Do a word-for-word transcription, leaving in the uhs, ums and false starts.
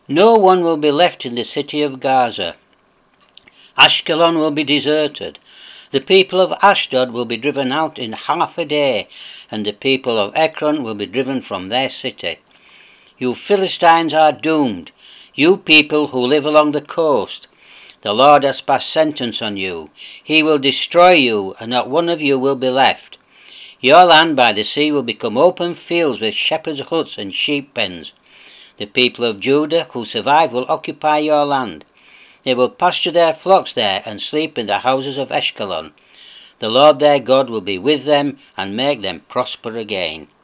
No one will be left in the city of Gaza. Ashkelon will be deserted. The people of Ashdod will be driven out in half a day, and the people of Ekron will be driven from their city. You Philistines are doomed, you people who live along the coast. The Lord has passed sentence on you. He will destroy you, and not one of you will be left. Your land by the sea will become open fields with shepherds' huts and sheep pens. The people of Judah who survive will occupy your land. They will pasture their flocks there and sleep in the houses of Ashkelon. The Lord their God will be with them and make them prosper again.